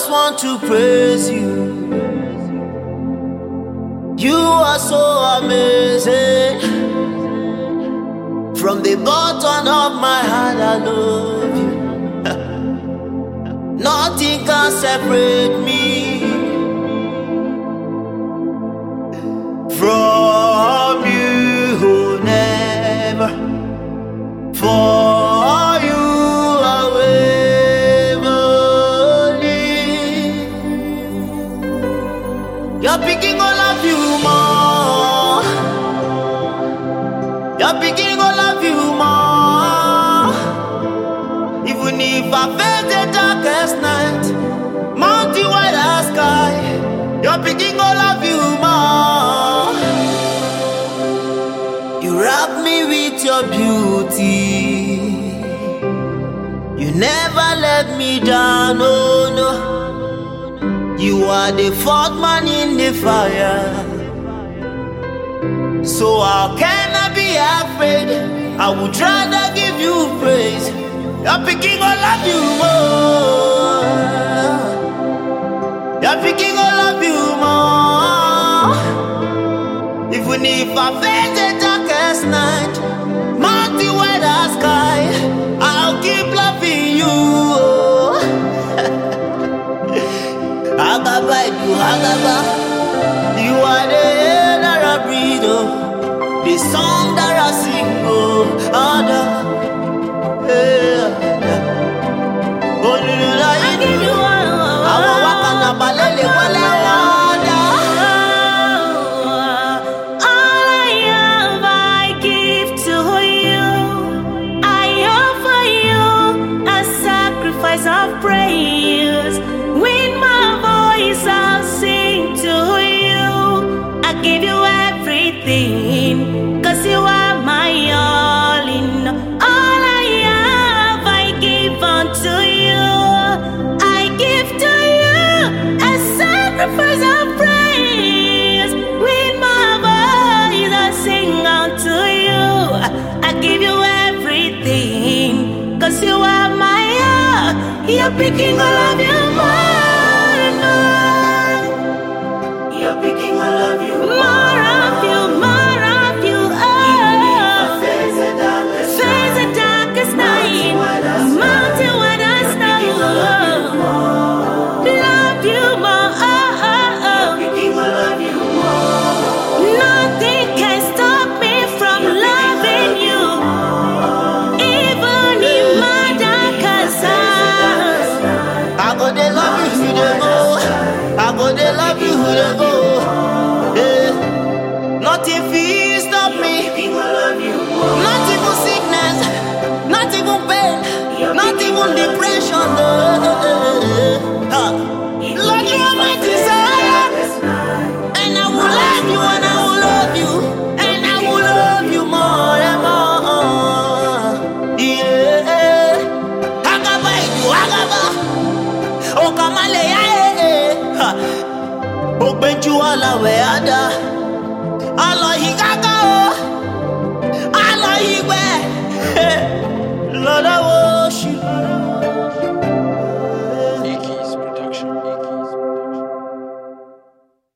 just want to praise you. You are so amazing. From the bottom of my heart, I love you. Nothing can separate me from you, never. For you I will live. You're picking all of you more. You're picking all of you more. Even if I face the darkest night, mountain white as sky, you're picking all of you more. You wrap me with your beauty. You never let me down, oh no. You are the fourth man in the fire. So how can I be afraid? I would rather give you praise. You're picking all of you more. You're picking all of you more. Even if I face the darkest night, mountain white as sky, I'll keep loving you. Agaba, Agaba, you are the air that I breathe, oh. The song that I sing, oh, Ada, yeah. Oh, I give you all. I walk on the ballet, all I have, I give to you. I offer you a sacrifice of praise. With my voice, I'll sing to you. I give you everything, 'cause you are my all in all. I have, I give unto you. I give to you a sacrifice of praise. With my voice, I sing unto you. I give you everything, 'cause you are my all. You're picking all of you more and more. You're picking all of you more of you, more of you. Oh, face the darkest night, mountain white as snow. Love you more. Oh, oh, oh. Nothing can stop me from loving you, even in my darkest hours. I go they love you who they go. I go they love you who they go. Yeah. Nothing feels stop me. Not even sickness, not even pain, not even depression. Lord, you are my desire, and I will love you, and I will love you, and I will love you more and more. Yeah. Agaba, you Agaba. Oh, come on, yeah. Oh, bench you all away, Ada. Allah, he gaga. Allah, he wear. Lord, I worship.